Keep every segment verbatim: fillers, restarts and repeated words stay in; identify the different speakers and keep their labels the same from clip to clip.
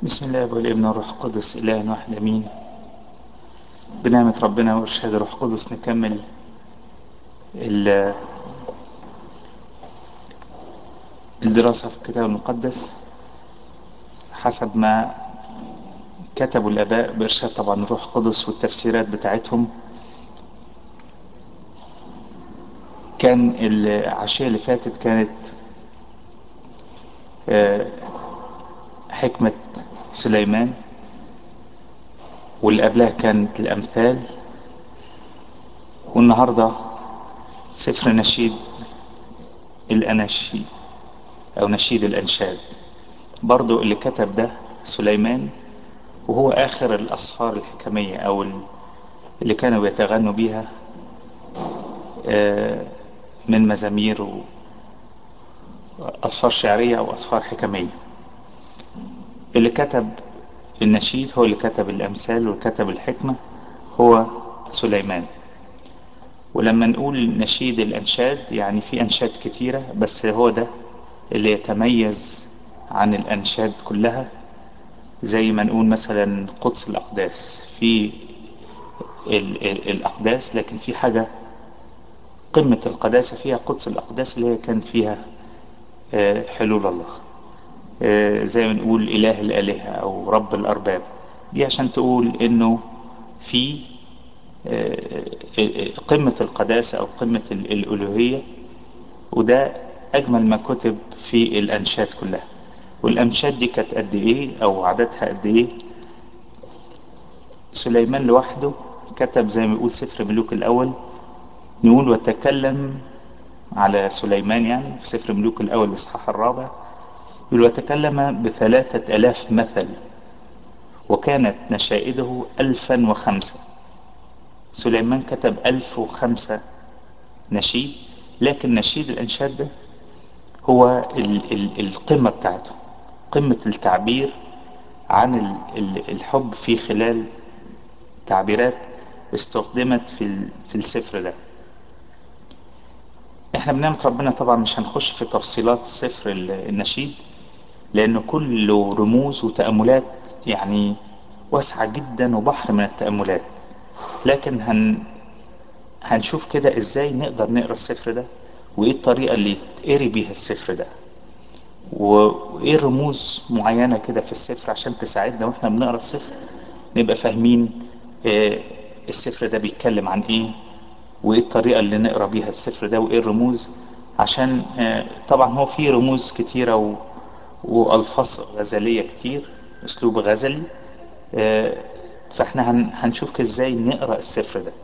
Speaker 1: بسم الله والابن والروح القدس إله واحد أمين. بنعمة ربنا وإرشاد الروح القدس نكمل ال- الدراسة في الكتاب المقدس حسب ما كتبوا الآباء بإرشاد طبعا الروح القدس والتفسيرات بتاعتهم. كان العشية اللي فاتت كانت آه، حكمة سليمان، واللي قبلها كانت الأمثال، والنهاردة سفر نشيد الأناشيد أو نشيد الأنشاد. برضو اللي كتب ده سليمان، وهو آخر الأسفار الحكمية أو اللي كانوا بيتغنوا بيها آه، من مزامير وأسفار شعرية أو أسفار حكمية. اللي كتب النشيد هو اللي كتب الأمثال وكتب الحكمة هو سليمان. ولما نقول نشيد الأنشاد يعني في أنشاد كتيرة، بس هو ده اللي يتميز عن الأنشاد كلها. زي ما نقول مثلا قدس الأقداس، في ال- ال- الأقداس، لكن في حاجة قمة القداسة فيها قدس الأقداس اللي هي كان فيها آه، حلول الله. آه، زي ما نقول إله الآلهة أو رب الأرباب، دي عشان تقول إنه في آه، آه، قمة القداسة أو قمة ال- الألوهية. وده أجمل ما كتب في الأنشاد كلها. والأنشاد دي كانت قد إيه أو عددها قد إيه؟ سليمان لوحده كتب زي ما يقول سفر ملوك الأول، نقول وتكلم على سليمان يعني في سفر ملوك الأول الإصحاح الرابع، يقول وتكلم بثلاثة ألاف مثل وكانت نشائده ألفا وخمسة. سليمان كتب ألف وخمسة نشيد، لكن نشيد الأنشاد ده هو ال ال القمة بتاعته، قمة التعبير عن ال ال الحب في خلال تعبيرات استخدمت في ال في السفر ده. احنا بنعمة ربنا طبعا مش هنخش في تفصيلات سفر ال- النشيد، لأنه كله رموز وتأملات يعني واسعة جدا وبحر من التأملات. لكن هن هنشوف كده ازاي نقدر نقرا السفر ده، وايه الطريقة اللي يتقري بيها السفر ده، وايه رموز معينة كده في السفر عشان تساعدنا واحنا بنقرا السفر نبقى فاهمين آه، السفر ده بيتكلم عن ايه، وايه الطريقة اللي نقرا بيها السفر ده، وايه الرموز. عشان آه، طبعا هو فيه رموز كتيرة و... والفاظ غزلية كتير، اسلوب غزلي. آه، فاحنا هن... هنشوف كده ازاي نقرا السفر ده.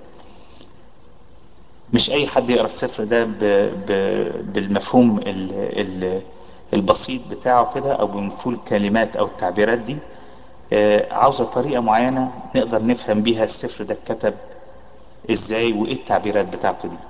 Speaker 1: مش اي حد يقرا السفر ده ب... ب... بالمفهوم ال... ال... البسيط بتاعه كده او بمفهوم الكلمات او التعبيرات دي. آه، عاوزة طريقة معينة نقدر نفهم بيها السفر ده اتكتب ازاي وايه التعبيرات بتاعته دي.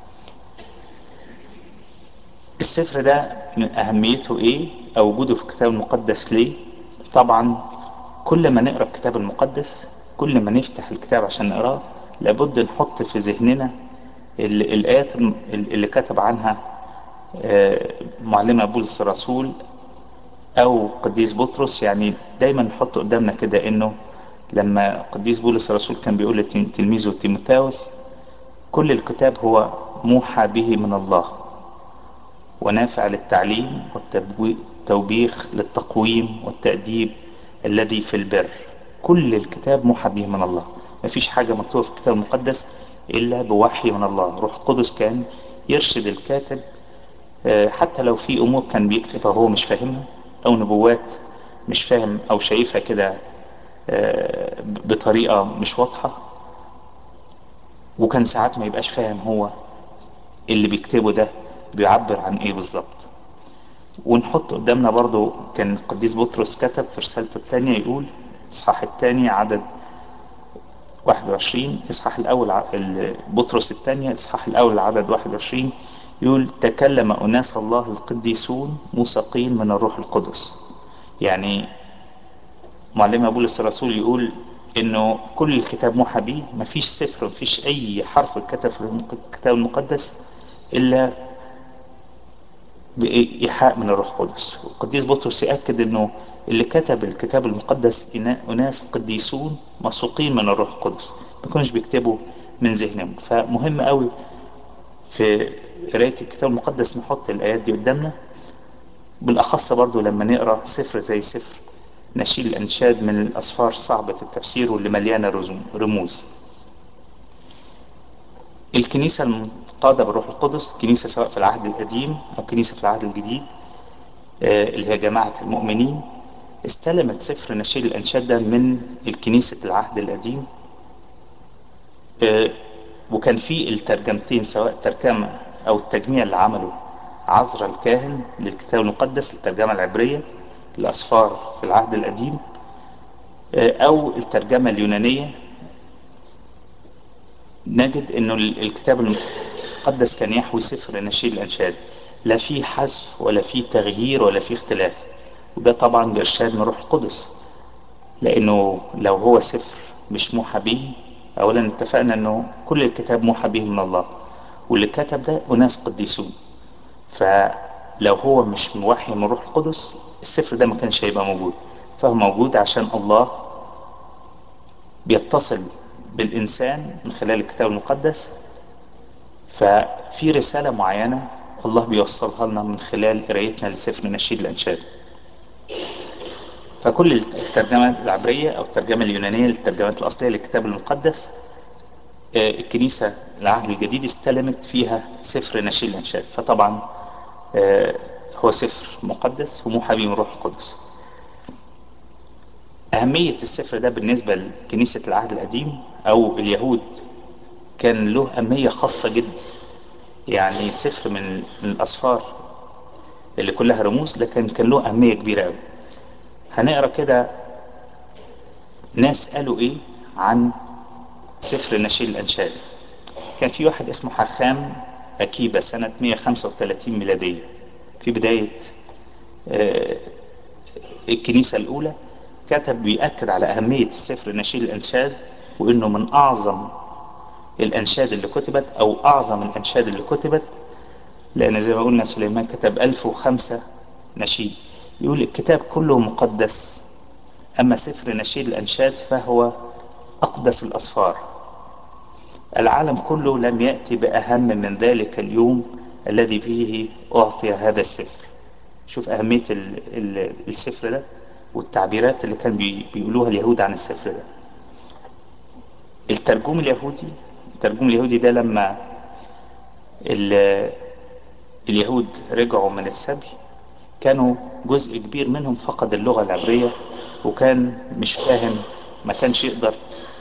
Speaker 1: السفر ده من اهميته ايه او وجوده في الكتاب المقدس ليه؟ طبعا كل ما نقرا الكتاب المقدس، كل ما نفتح الكتاب عشان نقراه، لابد نحط في ذهننا ال- الايات الم- اللي كتب عنها آه، معلمنا بولس الرسول او قديس بطرس. يعني دايما نحط قدامنا كده انه لما قديس بولس الرسول كان بيقول لتلميذه تيموثاوس كل الكتاب هو موحى به من الله ونافع للتعليم والتوبيخ للتقويم والتأديب الذي في البر. كل الكتاب موحى به من الله، مفيش حاجة مكتوبة في الكتاب المقدس إلا بوحي من الله. روح القدس كان يرشد الكاتب، آه، حتى لو في أمور كان بيكتبها وهو مش فاهمها، أو نبوات مش فاهم أو شايفها كده آه، بطريقة مش واضحة، وكان ساعات ما يبقاش فاهم هو اللي بيكتبه ده بيعبر عن ايه بالظبط. ونحط قدامنا برضو كان القديس بطرس كتب في رسالته الثانية، يقول اصحاح الثاني عدد واحد وعشرين، اصحاح الاول ع- ال- بطرس الثانية اصحاح الاول عدد واحد وعشرين، يقول تكلم اناس الله القديسون موثقين من الروح القدس. يعني معلمنا بولس الرسول يقول انه كل الكتاب موحى به، مفيش سفر مفيش اي حرف اتكتب في الكتاب المقدس الا بإيحاء من الروح القدس. القديس بطرس يأكد انه اللي كتب الكتاب المقدس إنا- أناس قديسون مسوقين من الروح القدس، ما كانوش بيكتبوا من ذهنهم. فمهم قوي في قراية الكتاب المقدس نحط الآيات دي قدامنا، بالأخص برضو لما نقرأ سفر زي سفر نشيد الأنشاد من الأسفار صعبة التفسير واللي مليانة رزم- رموز. الكنيسة المقادة بالروح القدس، كنيسة سواء في العهد القديم أو كنيسة في العهد الجديد، آه، اللي هي جماعة المؤمنين، استلمت سفر نشيد الأنشاد ده من الكنيسة العهد القديم. آه، وكان في الترجمتين، سواء الترجمة أو التجميع اللي عمله عزرا الكاهن للكتاب المقدس، الترجمة العبرية الأسفار في العهد القديم، آه، أو الترجمة اليونانية. نجد انه الكتاب المقدس كان يحوي سفر نشيد الانشاد، لا فيه حذف ولا فيه تغيير ولا فيه اختلاف. وده طبعا بارشاد من روح القدس، لانه لو هو سفر مش موحى به، اولا اتفقنا انه كل الكتاب موحى به من الله، واللي كتب ده اناس قديسون. فلو هو مش موحي من روح القدس السفر ده ما كانش هيبقى موجود. فهو موجود عشان الله بيتصل بالانسان من خلال الكتاب المقدس، ففي رسالة معينة الله بيوصلها لنا من خلال قرايتنا لسفر نشيد الأنشاد. فكل الترجمة العبرية أو الترجمة اليونانية للترجمات الأصلية للكتاب المقدس، آه، الكنيسة العهد الجديد استلمت فيها سفر نشيد الأنشاد. فطبعا آه، هو سفر مقدس وموحى به من روح القدس. أهمية السفر ده بالنسبة لكنيسة العهد القديم أو اليهود كان له أهمية خاصة جدا. يعني سفر من من الأسفار اللي كلها رموز، لكن كان له أهمية كبيرة قوي. هنقرا كده ناس قالوا ايه عن سفر نشيد الأنشاد. كان في واحد اسمه حخام أكيبة سنة مية وخمسة وثلاثين ميلادية، في بداية آه، الكنيسة الأولى، كتب بيأكد على أهمية السفر نشيد الأنشاد، وإنه من أعظم الأنشاد اللي كتبت أو أعظم الأنشاد اللي كتبت. لأن زي ما قلنا سليمان كتب ألف وخمسة نشيد. يقول الكتاب كله مقدس، أما سفر نشيد الأنشاد فهو أقدس الأسفار. العالم كله لم يأتي بأهم من ذلك اليوم الذي فيه أعطي هذا السفر. شوف أهمية ال ال السفر ده والتعبيرات اللي كان بي بيقولوها اليهود عن السفر ده. الترجمة اليهودي الترجمة اليهودي ده لما اليهود رجعوا من السبي، كانوا جزء كبير منهم فقد اللغة العبرية، وكان مش فاهم، ما كانش يقدر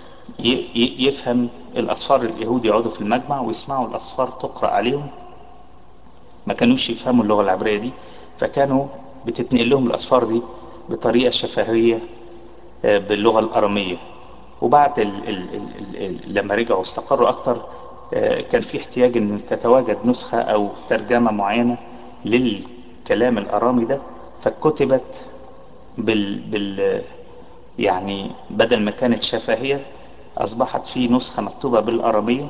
Speaker 1: يفهم الأسفار. اليهود يقعدوا في المجمع ويسمعوا الأسفار تقرأ عليهم، ما كانوش يفهموا اللغة العبرية دي، فكانوا بتتنقل لهم الأسفار دي بطريقة شفهية باللغة الأرامية. وبعد ال ال ال ال لما رجعوا استقروا أكتر، كان في احتياج أن تتواجد نسخة أو ترجمة معينة للكلام الأرامي ده، فكتبت بال, بال يعني بدل ما كانت شفهية أصبحت في نسخة مكتوبة بالأرامية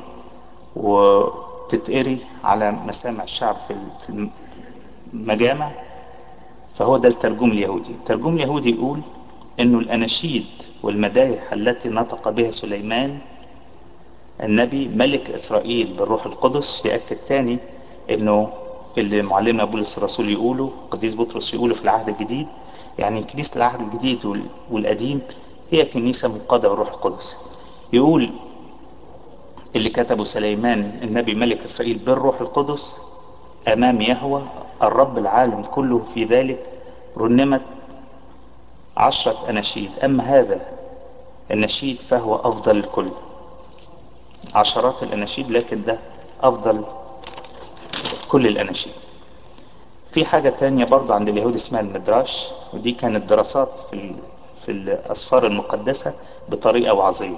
Speaker 1: وتتقري على مسامع الشعب في المجامع. فهو ده الترجم اليهودي. الترجم اليهودي يقول إنه الأناشيد والمدايح التي نطق بها سليمان النبي ملك إسرائيل بالروح القدس. يأكد تاني إنه اللي معلمنا بولس الرسول يقوله، قديس بطرس يقوله في العهد الجديد. يعني كنيسة العهد الجديد والقديم هي كنيسة مقادة بالروح القدس. يقول اللي كتبه سليمان النبي ملك إسرائيل بالروح القدس أمام يهوه الرب العالم كله، في ذلك رنمت عشرة أناشيد، أما هذا النشيد فهو أفضل الكل. عشرات الأناشيد لكن ده أفضل كل الأناشيد. في حاجة تانية برضو عند اليهود اسمها المدراش، ودي كانت دراسات في, ال... في الأسفار المقدسة بطريقة وعظية.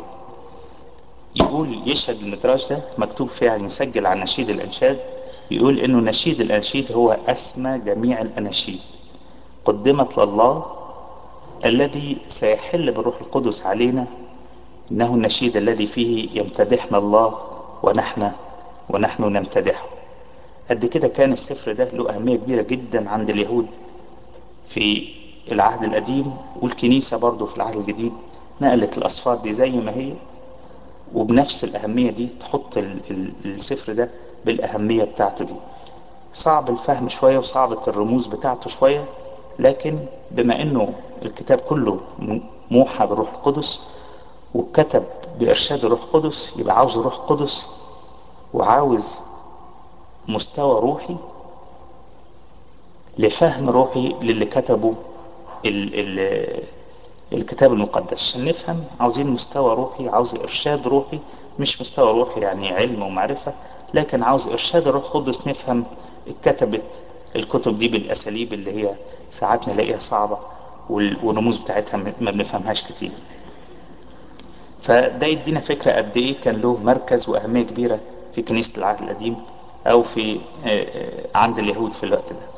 Speaker 1: يقول يشهد المدراش ده مكتوب فيه يعني يسجل عن نشيد الأنشاد، يقول إنه نشيد الأنشيد هو أسمى جميع الأناشيد، قدمت لله الذي سيحل بالروح القدس علينا، إنه النشيد الذي فيه يمتدحنا الله ونحن ونحن نمتدحه. قد كده كان السفر ده له أهمية كبيرة جدا عند اليهود في العهد القديم، والكنيسة برضو في العهد الجديد نقلت الأسفار دي زي ما هي، وبنفس الأهمية دي تحط ال- ال- السفر ده بالأهمية بتاعته دي. صعب الفهم شوية وصعبة الرموز بتاعته شوية، لكن بما انه الكتاب كله م- موحى بالروح القدس واتكتب بإرشاد الروح القدس، يبقى عاوز روح قدس وعاوز مستوى روحي لفهم روحي للي كتبوا ال ال الكتاب المقدس. عشان نفهم عاوزين مستوى روحي، عاوز إرشاد روحي، مش مستوى روحي يعني علم ومعرفة، لكن عاوز إرشاد الروح القدس نفهم اتكتبت الكتب دي بالأساليب اللي هي ساعات نلاقيها صعبة وال- والرموز بتاعتها م- ما بنفهمهاش كتير. فده يدينا فكرة قد ايه كان له مركز وأهمية كبيرة في كنيسة العهد القديم أو في آه، آه، عند اليهود في الوقت ده.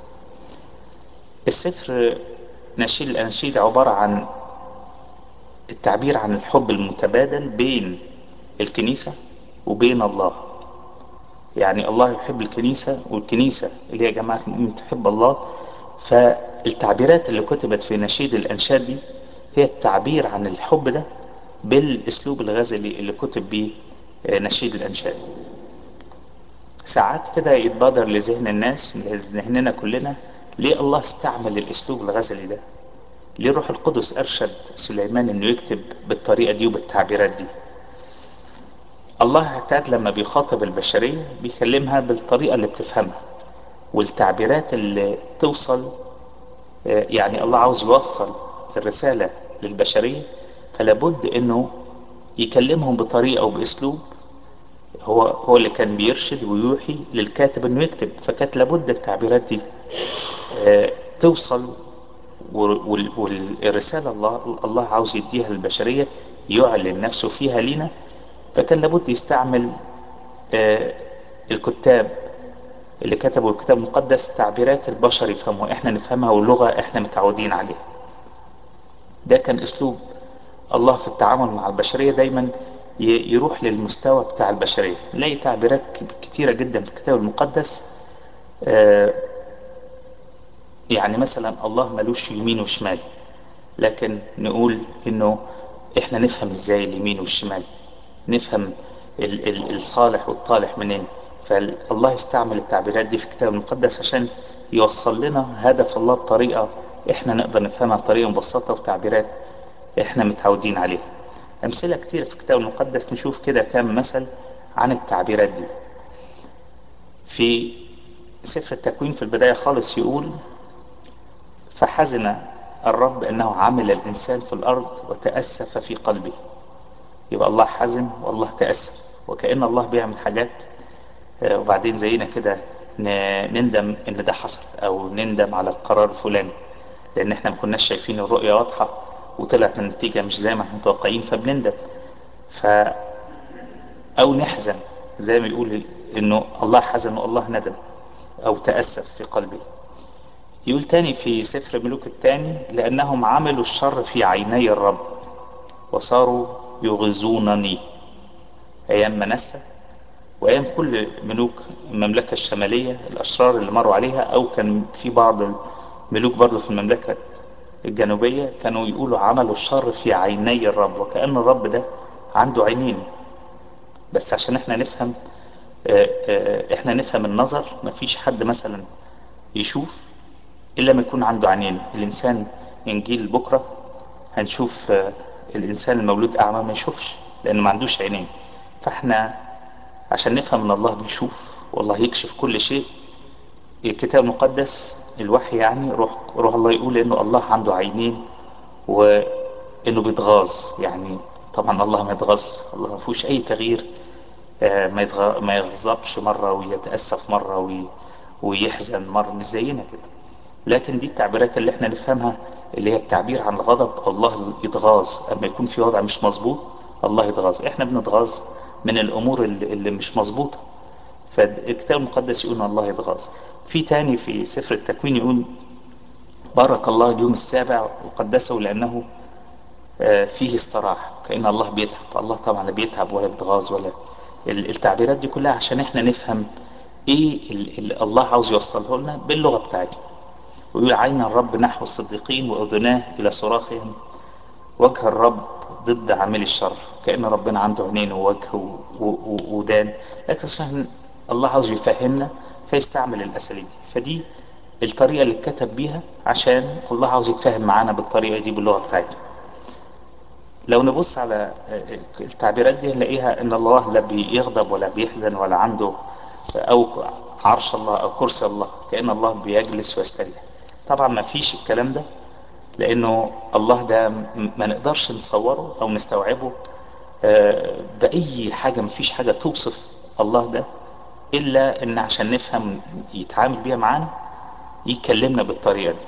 Speaker 1: السفر نشيد الأناشيد عبارة عن التعبير عن الحب المتبادل بين الكنيسة وبين الله. يعني الله يحب الكنيسة، والكنيسة اللي هي جماعة المؤمنين تحب الله. فالتعبيرات اللي كتبت في نشيد الأنشاد دي هي التعبير عن الحب ده بالأسلوب الغزلي اللي كتب بيه آه، نشيد الأنشاد. ساعات كده يتبادر لذهن الناس، لذهننا كلنا، ليه الله استعمل الأسلوب الغزلي ده؟ ليه الروح القدس أرشد سليمان إنه يكتب بالطريقة دي وبالتعبيرات دي؟ الله اعتاد لما بيخاطب البشرية بيكلمها بالطريقة اللي بتفهمها والتعبيرات اللي توصل. آه، يعني الله عاوز يوصل الرسالة للبشرية، فلابد انه يكلمهم بطريقة او باسلوب هو هو اللي كان بيرشد ويوحي للكاتب انه يكتب. فكانت لابد التعبيرات دي آه، توصل، وال- والرسالة الله الله عاوز يديها للبشرية يعلن نفسه فيها لينا. فكان لابد يستعمل آه، الكتاب اللي كتبوا الكتاب المقدس تعبيرات البشر يفهموها، احنا نفهمها، واللغة احنا متعودين عليها. ده كان اسلوب الله في التعامل مع البشرية، دايما ي- يروح للمستوى بتاع البشرية. نلاقي تعبيرات ك- كتيرة جدا في الكتاب المقدس. آه، يعني مثلا الله ملوش يمين وشمال، لكن نقول انه احنا نفهم ازاي اليمين والشمال، نفهم ال ال الصالح والطالح منين. فالله يستعمل التعبيرات دي في الكتاب المقدس عشان يوصل لنا هدف الله بطريقة احنا نقدر نفهمها بطريقة مبسطة وتعبيرات احنا متعودين عليها. امثلة كتير في الكتاب المقدس، نشوف كده كام مثل عن التعبيرات دي. في سفر التكوين في البداية خالص يقول: فحزن الرب انه عمل الانسان في الارض وتأسف في قلبه. يبقى الله حزن والله تأسف، وكأن الله بيعمل حاجات آه، وبعدين زينا كده ن- نندم ان ده حصل، او نندم على القرار الفلاني لان احنا ما كناش شايفين الرؤية واضحة وطلعت النتيجة مش زي ما احنا متوقعين فبنندم. ف او نحزن زي ما يقول انه الله حزن والله ندم او تأسف في قلبه. يقول تاني في سفر ملوك التاني: لانهم عملوا الشر في عيني الرب وصاروا يغيظونني. ايام منسى وايام كل ملوك المملكة الشمالية الاشرار اللي مروا عليها، او كان في بعض الملوك برضو في المملكة الجنوبية كانوا يقولوا عملوا الشر في عيني الرب، وكأن الرب ده عنده عينين. بس عشان احنا نفهم آه، آه، احنا نفهم النظر، مفيش حد مثلا يشوف الا ما يكون عنده عينين. الانسان انجيل بكرة هنشوف آه، الانسان المولود اعمى ما يشوفش لانه ما عندوش عينين. فاحنا عشان نفهم ان الله بيشوف والله يكشف كل شيء، الكتاب المقدس الوحي يعني روح روح الله يقول انه الله عنده عينين وانه بيتغاظ. يعني طبعا الله ما يتغاظ، الله ما فيهوش اي تغيير. آه، ما يتغ... ما يغضبش مرة ويتأسف مرة وي... ويحزن مرة، مش زينا كده. لكن دي التعبيرات اللي احنا نفهمها، اللي هي التعبير عن الغضب. الله يتغاظ اما يكون في وضع مش مظبوط، الله يتغاظ. احنا بنتغاظ من الامور اللي, اللي مش مظبوطة، فالكتاب المقدس يقول ان الله يتغاظ. في تاني في سفر التكوين يقول: بارك الله اليوم السابع وقدسه لانه آه، فيه استراح. كأن الله بيتعب. الله طبعا لا بيتعب ولا بيتغاظ ولا ال- التعبيرات دي كلها عشان احنا نفهم ايه اللي الله عاوز يوصله لنا باللغة بتاعتنا. ويقول عين الرب نحو الصديقين وأذناه إلى صراخهم، وجه الرب ضد عامل الشر. كأن ربنا عنده عينين ووجه و- و- وودان، لكن عشان الله عاوز يفهمنا فيستعمل الأساليب دي. فدي الطريقة اللي اتكتب بيها عشان الله عاوز يتفاهم معانا بالطريقة دي باللغة بتاعتنا. لو نبص على التعبيرات دي نلاقيها ان الله لا بيغضب ولا بيحزن ولا عنده او عرش الله او كرسي الله كأن الله بيجلس ويستريح. طبعا ما فيش الكلام ده، لانه الله ده م- ما نقدرش نصوره او نستوعبه آه، بأي حاجة. ما فيش حاجة توصف الله ده الا ان عشان نفهم يتعامل بيها معانا يكلمنا بالطريقة دي.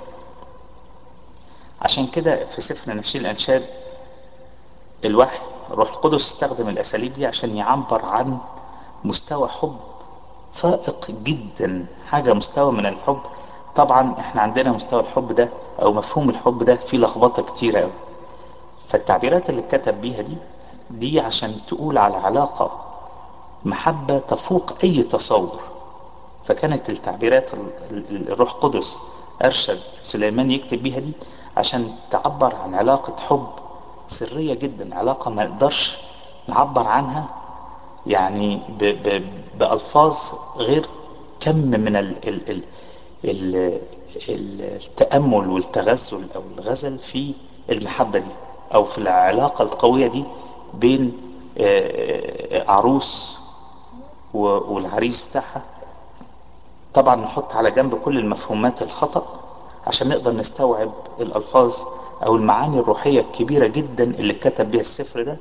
Speaker 1: عشان كده في سفر نشيد الانشاد الوحي الروح القدس استخدم الاساليب دي عشان يعبر عن مستوى حب فائق جدا، حاجة مستوى من الحب. طبعا احنا عندنا مستوى الحب ده او مفهوم الحب ده فيه لخبطة كتيرة قوي. فالتعبيرات اللي اتكتب بيها دي دي عشان تقول على علاقة محبة تفوق اي تصور. فكانت التعبيرات ال- ال- الروح القدس ارشد سليمان يكتب بيها دي عشان تعبر عن علاقة حب سرية جدا، علاقة ما نقدرش نعبر عنها يعني ب ب بألفاظ غير كم من ال ال ال ال التأمل والتغزل أو الغزل في المحبة دي أو في العلاقة القوية دي بين آه، آه، عروس و- والعريس بتاعها. طبعا نحط على جنب كل المفهومات الخطأ عشان نقدر نستوعب الألفاظ أو المعاني الروحية الكبيرة جدا اللي كتب بها السفر ده.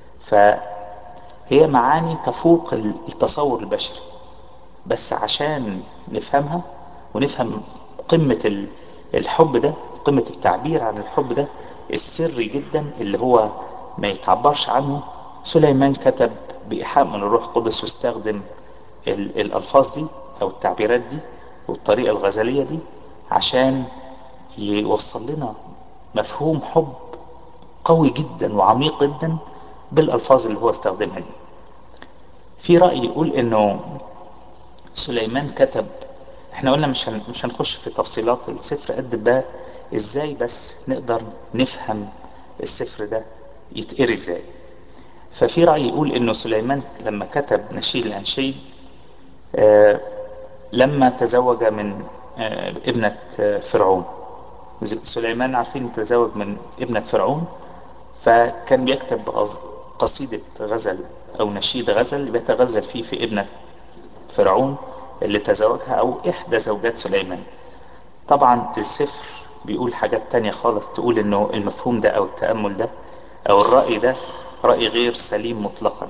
Speaker 1: فهي معاني تفوق التصور البشري، بس عشان نفهمها ونفهم قمة ال- الحب ده، قمة التعبير عن الحب ده السري جدا اللي هو ما يتعبرش عنه، سليمان كتب بإيحاء من الروح القدس واستخدم ال- الألفاظ دي أو التعبيرات دي والطريقة الغزلية دي عشان يوصل لنا مفهوم حب قوي جدا وعميق جدا بالألفاظ اللي هو استخدمها دي. في رأي يقول انه سليمان كتب، احنا قلنا مش هن... مش هنخش في تفصيلات السفر قد بقى ازاي بس نقدر نفهم السفر ده يتقري ازاي. ففي رأي يقول انه سليمان لما كتب نشيد الانشيد آه لما تزوج من آه ابنة آه فرعون. سليمان عارفين تزوج من ابنة فرعون، فكان بيكتب غز- قصيدة غزل او نشيد غزل بيتغزل فيه في ابنة فرعون اللي تزوجها او احدى زوجات سليمان. طبعا السفر بيقول حاجات تانية خالص تقول انه المفهوم ده او التأمل ده او الرأي ده رأي غير سليم مطلقا.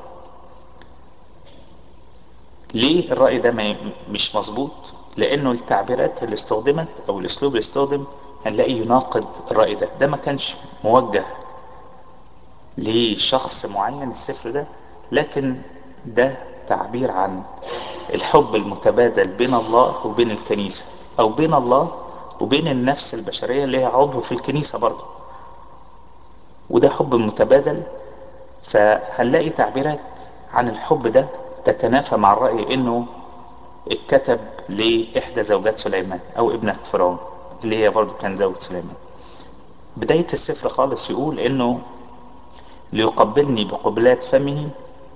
Speaker 1: ليه الرأي ده ما مش مظبوط؟ لانه التعبيرات اللي استخدمت او الاسلوب اللي استخدم هنلاقيه يناقض الرأي ده. ده ما كانش موجه لشخص معين السفر ده، لكن ده تعبير عن الحب المتبادل بين الله وبين الكنيسة او بين الله وبين النفس البشرية اللي هي عضو في الكنيسة برضه. وده حب متبادل. فهنلاقي تعبيرات عن الحب ده تتنافى مع الرأي انه اتكتب لإحدى زوجات سليمان او ابنة فرعون اللي هي برضه كان زوجة سليمان. بداية السفر خالص يقول انه ليقبلني بقبلات فمه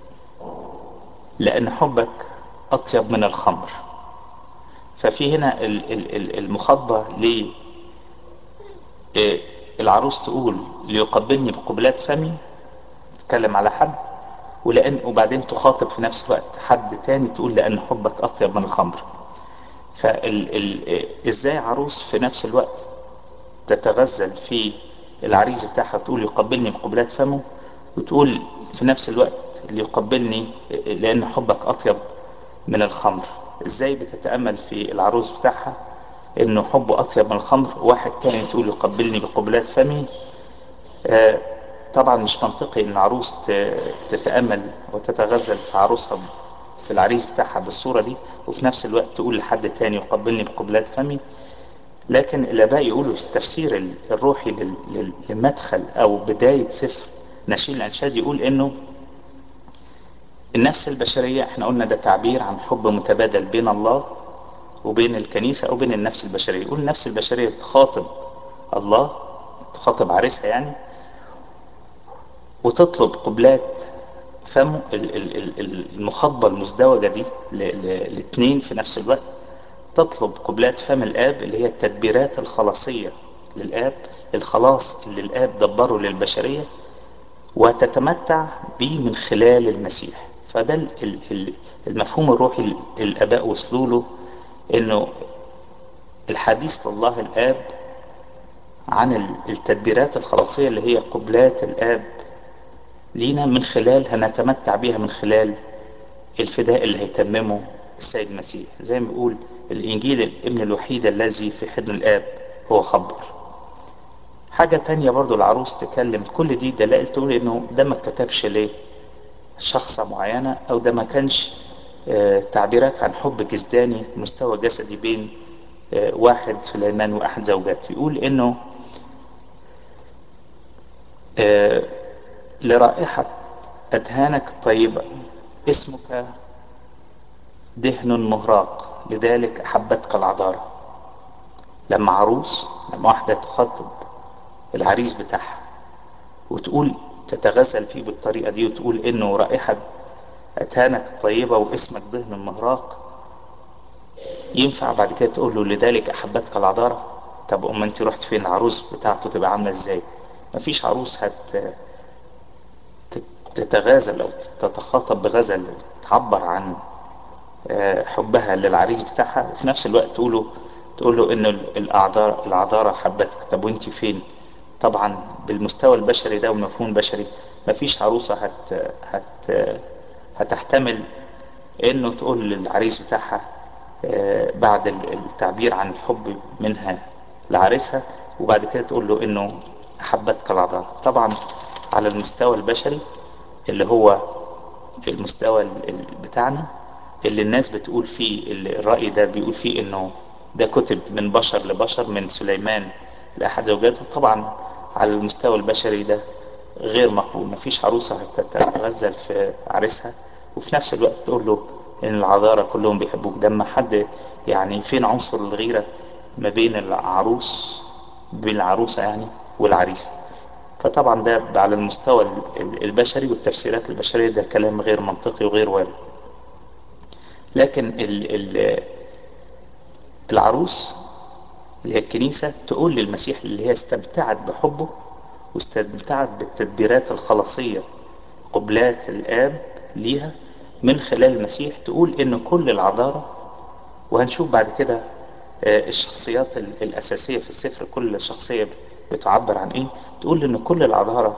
Speaker 1: لأن حبك أطيب من الخمر. ففي هنا ال- ال- ال- المخاطبة للعروس تقول ليقبلني بقبلات فمي، تتكلم على حد، ولأن وبعدين تخاطب في نفس الوقت حد تاني تقول لأن حبك أطيب من الخمر. فإزاي عروس في نفس الوقت تتغزل في العريس بتاعها وتقول يقبلني بقبلات فمه، وتقول في نفس الوقت اللي يقبلني لأن حبك أطيب من الخمر؟ ازاي بتتأمل في العروس بتاعها انه حبه اطيب من الخمر، واحد تاني تقول يقبلني بقبلات فمي؟ آه طبعا مش منطقي ان عروس ت- تتأمل وتتغزل في عروسها في العريس بتاعها بالصورة دي وفي نفس الوقت تقول لحد تاني يقبلني بقبلات فمي. لكن الآباء يقولوا التفسير ال- الروحي لل- لل- لمدخل أو بداية سفر نشيد الأنشاد يقول إنه النفس البشرية احنا قلنا ده تعبير عن حب متبادل بين الله وبين الكنيسة او بين النفس البشرية. يقول النفس البشرية تخاطب الله، تخاطب عريسها يعني، وتطلب قبلات فمه ال- ال- ال- ال- المخاطبة المزدوجة دي ل- ل- الاتنين في نفس الوقت. تطلب قبلات فم الآب اللي هي التدبيرات الخلاصية للآب، الخلاص اللي الآب دبره للبشرية، وتتمتع به من خلال المسيح. فده ال- ال- ال- المفهوم الروحي ال- الآباء وصلوا له، إنه الحديث لله الآب عن ال- التدبيرات الخلاصية اللي هي قبلات الآب لينا، من خلال هنتمتع بها من خلال الفداء اللي هيتممه السيد المسيح. زي ما بيقول الإنجيل الابن الوحيد الذي في حضن الآب هو خبر. حاجة تانية برضو العروس تكلم، كل دي دلائل تقول إنه ده ما اتكتبش ليه شخصة معينة، أو ده ما كانش آه، تعبيرات عن حب جسداني مستوى جسدي بين آه، واحد سليمان وأحد زوجاته. يقول إنه آه، لرائحة أدهانك الطيبة اسمك دهن مهراق لذلك أحبتك العذارى. لما عروس، لما واحدة تخاطب العريس بتاعها وتقول، تتغزل فيه بالطريقة دي وتقول إنه رائحة أدهانك الطيبة واسمك دهن مهراق، ينفع بعد كده تقول له لذلك أحبتك العذارى؟ طب أما أنت رحت فين؟ العروس بتاعته تبقى عاملة إزاي؟ مفيش عروس هت تتغازل أو تتخاطب بغزل تعبر عن آه، حبها للعريس بتاعها، وفي نفس الوقت تقوله تقول له ان الاعذار العذارى حبتك. طب وانت فين؟ طبعا بالمستوى البشري ده والمفهوم البشري مفيش عروسة هت هت هتحتمل انه تقول للعريس بتاعها آه، بعد التعبير عن الحب منها لعريسها، وبعد كده تقول له انه احبتك العذارى. طبعا على المستوى البشري اللي هو المستوى ال- ال- بتاعنا، اللي الناس بتقول فيه، اللي الرأي ده بيقول فيه انه ده كتب من بشر لبشر، من سليمان لأحد زوجاته. طبعا على المستوى البشري ده غير مقبول. مفيش عروسة هتتغزل في عريسها وفي نفس الوقت تقول له ان العذارى كلهم بيحبوك. ده ما حد يعني، فين عنصر الغيرة ما بين العروس، بين العروسة يعني والعريس؟ فطبعا ده على المستوى ال- ال- البشري والتفسيرات البشرية ده كلام غير منطقي وغير وارد. لكن ال ال العروس اللي هي الكنيسة تقول للمسيح اللي هي استمتعت بحبه واستمتعت بالتدبيرات الخلاصية، قبلات الآب ليها من خلال المسيح، تقول إن كل العذارى، وهنشوف بعد كده آه، الشخصيات ال- الأساسية في السفر كل شخصية بتعبر عن إيه. تقول إن كل العذارى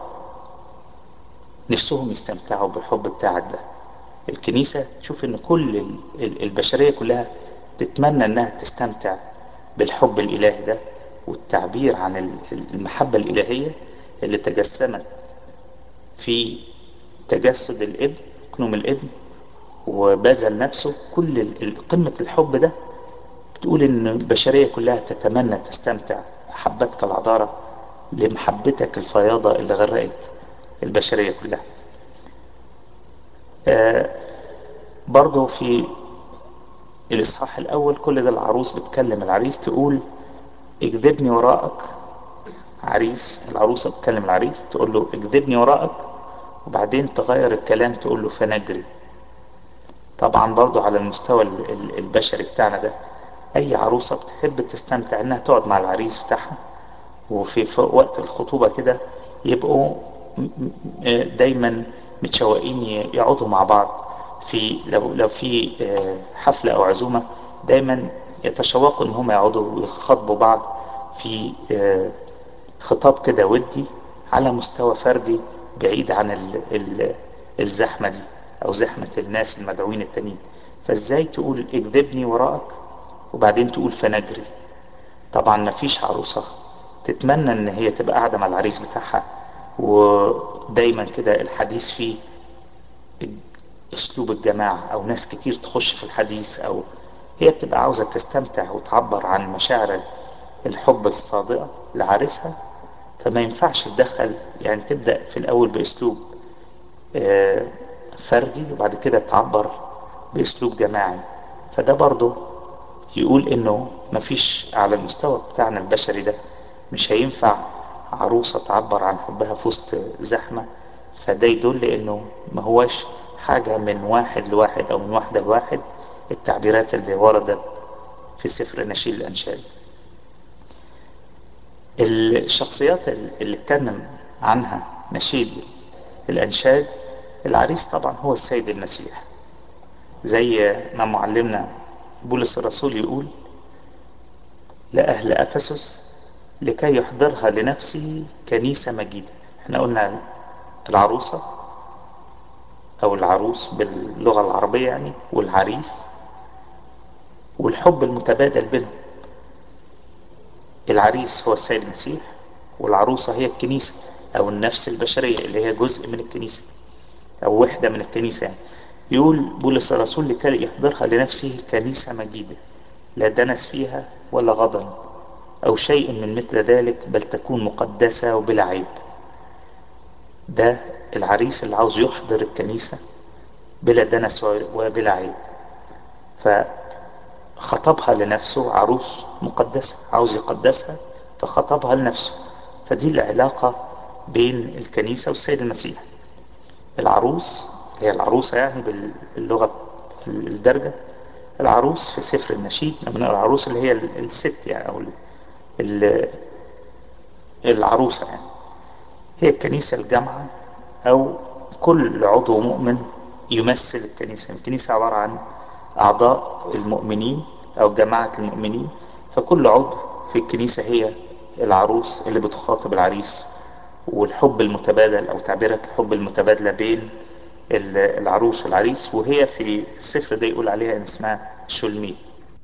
Speaker 1: نفسهم يستمتعوا بالحب بتاعك ده. الكنيسة تشوف ان كل ال- ال- البشرية كلها تتمنى انها تستمتع بالحب الالهي ده، والتعبير عن ال- ال- المحبة الالهية اللي تجسمت في تجسد الابن، كنوم الابن، وبذل نفسه. كل ال- ال- قمة الحب ده بتقول ان البشرية كلها تتمنى تستمتع احبتك العذارى لمحبتك الفياضة اللي غرقت البشرية كلها. آه برضو في الإصحاح الأول كل ده العروس بتكلم العريس، تقول اجذبني وراءك. عريس، العروسة بتكلم العريس تقول له اجذبني وراءك، وبعدين تغير الكلام تقول له فنجري. طبعا برضو على المستوى ال- ال- البشري بتاعنا ده، أي عروسة بتحب تستمتع إنها تقعد مع العريس بتاعها، وفي في وقت الخطوبة كده يبقوا م- م- دايما متشوقين ي- يقعدوا مع بعض. في لو لو في آه، حفلة أو عزومة، دايما يتشوقوا إن هم يقعدوا ويخاطبوا بعض في آه، خطاب كده ودي على مستوى فردي، بعيد عن ال ال الزحمة دي أو زحمة الناس المدعوين التانيين. فإزاي تقول اجذبني وراءك وبعدين تقول فنجري؟ طبعا مفيش عروسة تتمنى ان هي تبقى قاعدة مع العريس بتاعها ودايما كده الحديث فيه اسلوب الجماعة او ناس كتير تخش في الحديث، او هي بتبقى عاوزة تستمتع وتعبر عن مشاعر الحب الصادقة لعريسها. فما ينفعش تدخل يعني، تبدأ في الاول باسلوب آه، فردي وبعد كده تعبر باسلوب جماعي. فده برضه يقول انه مفيش على المستوى بتاعنا البشري ده مش هينفع عروسة تعبر عن حبها في وسط زحمة. فده يدل انه ما هوش حاجة من واحد لواحد او من واحدة لواحد التعبيرات اللي وردت في سفر نشيد الانشاد. الشخصيات اللي اتكلم عنها نشيد الانشاد، العريس طبعا هو السيد المسيح، زي ما معلمنا بولس الرسول يقول لأهل أفسس لكي يحضرها لنفسه كنيسة مجيدة. احنا قلنا العروسة أو العروس باللغة العربية يعني، والعريس، والحب المتبادل بينهم. العريس هو السيد المسيح، والعروسة هي الكنيسة أو النفس البشرية اللي هي جزء من الكنيسة أو وحدة من الكنيسة يعني. يقول بولس الرسول لكي يحضرها لنفسه كنيسة مجيدة لا دنس فيها ولا غضن أو شيء من مثل ذلك، بل تكون مقدسة وبلا عيب. ده العريس اللي عاوز يحضر الكنيسة بلا دنس وبلا عيب، فخطبها لنفسه عروس مقدسة عاوز يقدسها فخطبها لنفسه. فدي العلاقة بين الكنيسة والسيد المسيح. العروس هي العروسة يعني باللغة الدارجة. العروس في سفر النشيد لما نقرا العروس اللي هي الست يعني او العروسة يعني، هي الكنيسة الجامعة أو كل عضو مؤمن يمثل الكنيسة. الكنيسة عبارة عن أعضاء المؤمنين أو جماعة المؤمنين، فكل عضو في الكنيسة هي العروس اللي بتخاطب العريس. والحب المتبادل أو تعبيرات الحب المتبادلة بين العروس والعريس، وهي في السفر ده يقول عليها إن اسمها شولمي.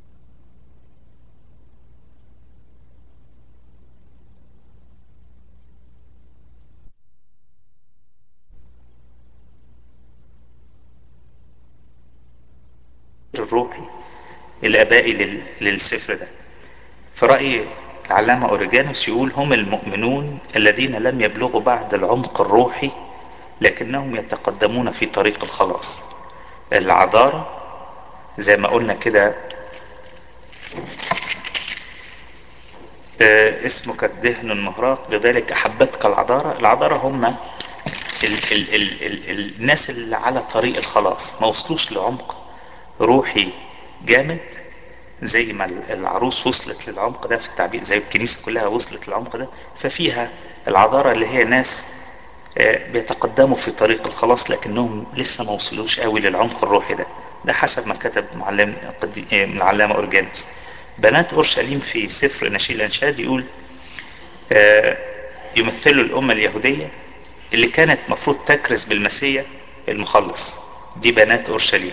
Speaker 1: الروحي الآبائي لل- للسفر ده في رأي العلامة أوريجانوس يقول هم المؤمنون الذين لم يبلغوا بعد العمق الروحي لكنهم يتقدمون في طريق الخلاص. العذارى زي ما قلنا كده، آه، اسمك الدهن مهراق لذلك أحبتك العذارى. العذارى هم ال ال ال ال ال الناس اللي على طريق الخلاص ما وصلوش لعمق روحي جامد زي ما العروس وصلت للعمق ده في التعبير، زي الكنيسة كلها وصلت للعمق ده. ففيها العذارى اللي هي ناس آه، بيتقدموا في طريق الخلاص لكنهم لسه ما وصلوش قوي للعمق الروحي ده. ده حسب ما كتب معلم قدي- آه، العلامة أورجانوس. بنات أورشليم في سفر نشيد الأنشاد يقول آه، يمثلوا الأمة اليهودية اللي كانت مفروض تكرس بالمسيح المخلص. دي بنات أورشليم.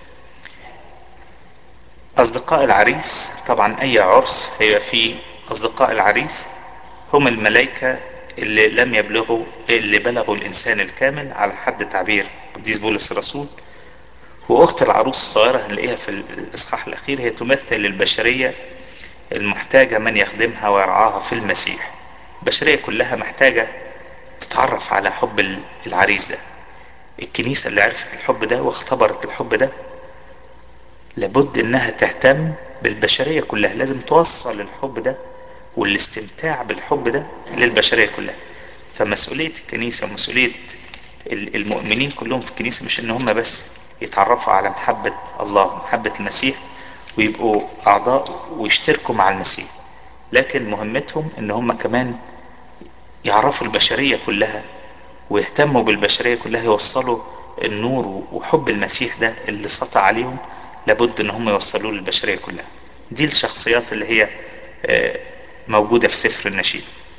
Speaker 1: أصدقاء العريس طبعا أي عرس هيبقى فيه أصدقاء العريس، هم الملائكة اللي لم يبلغوا اللي بلغوا الإنسان الكامل على حد تعبير قديس بولس الرسول. وأخت العروس الصغيرة هنلاقيها في الإصحاح الأخير هي تمثل البشرية المحتاجة من يخدمها ويرعاها في المسيح. البشرية كلها محتاجة تتعرف على حب العريس ده. الكنيسة اللي عرفت الحب ده واختبرت الحب ده لابد انها تهتم بالبشرية كلها، لازم توصل الحب ده والاستمتاع بالحب ده للبشرية كلها. فمسؤولية الكنيسة ومسؤولية المؤمنين كلهم في الكنيسة مش ان هم بس يتعرفوا على محبة الله محبة المسيح ويبقوا اعضاء ويشتركوا مع المسيح، لكن مهمتهم ان هم كمان يعرفوا البشرية كلها ويهتموا بالبشرية كلها، يوصلوا النور وحب المسيح ده اللي سطع عليهم لابد ان هم يوصلوه للبشرية كلها. دي الشخصيات اللي هي آه، موجودة في سفر النشيد.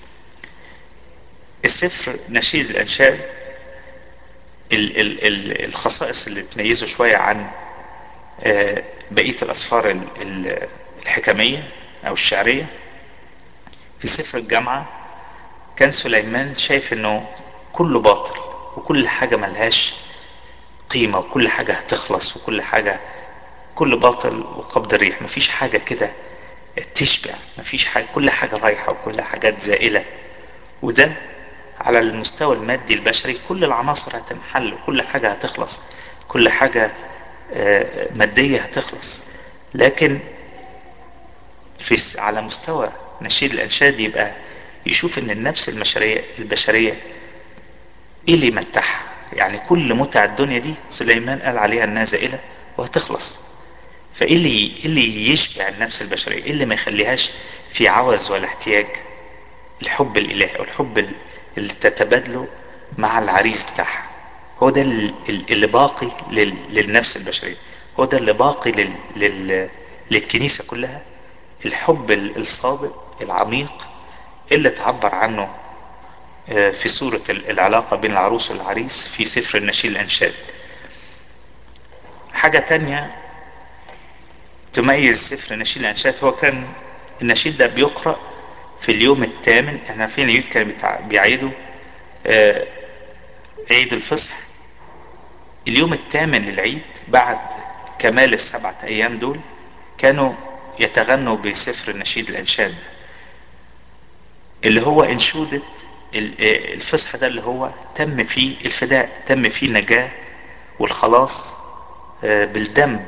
Speaker 1: السفر نشيد الأنشاد ال ال ال الخصائص اللي تميزه شوية عن آه، بقية الأسفار ال- ال- الحكمية أو الشعرية. في سفر الجامعة كان سليمان شايف انه كله باطل وكل حاجة ملهاش قيمة وكل حاجة هتخلص وكل حاجة كل باطل وقبض الريح، مفيش حاجة كده تشبع، مفيش حاجة، كل حاجة رايحة وكل حاجات زائلة. وده على المستوى المادي البشري كل العناصر هتنحل وكل حاجة هتخلص، كل حاجة آه، مادية هتخلص. لكن في س- على مستوى نشيد الأنشاد يبقى يشوف ان النفس البشرية البشرية ايه اللي يمتعها. يعني كل متع الدنيا دي سليمان قال عليها انها زائلة وهتخلص. فايه اللي ايه اللي يشبع النفس البشرية، ايه اللي ما يخليهاش في عوز ولا احتياج؟ الحب الالهي او الحب ال- اللي تتبادله مع العريس بتاعها. هو ده ال- ال- اللي باقي لل- للنفس البشرية. هو ده اللي باقي لل لل للكنيسة كلها. الحب ال- الصادق العميق اللي تعبر عنه آه، في صورة ال- العلاقة بين العروس والعريس في سفر النشيد الأنشاد. حاجة تانية تميز سفر نشيد الأنشاد، هو كان النشيد ده بيقرأ في اليوم الثامن. احنا عارفين اليهود كانوا بيتع- بيعيدوا آه، عيد الفصح اليوم الثامن للعيد بعد كمال السبعة أيام دول. كانوا يتغنوا بسفر النشيد الأنشاد اللي هو انشودة ال- آه، الفصح ده اللي هو تم فيه الفداء، تم فيه النجاة والخلاص آه، بالدم.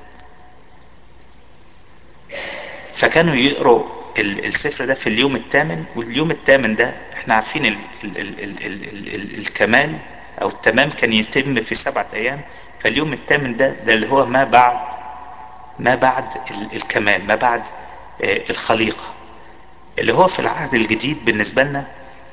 Speaker 1: فكانوا يقروا ال- السفر ده في اليوم الثامن. واليوم الثامن ده احنا عارفين ال ال ال ال ال ال ال الكمال او التمام كان يتم في سبعة ايام. فاليوم الثامن ده ده اللي هو ما بعد ما بعد ال- الكمال، ما بعد آه، الخليقة، اللي هو في العهد الجديد بالنسبة لنا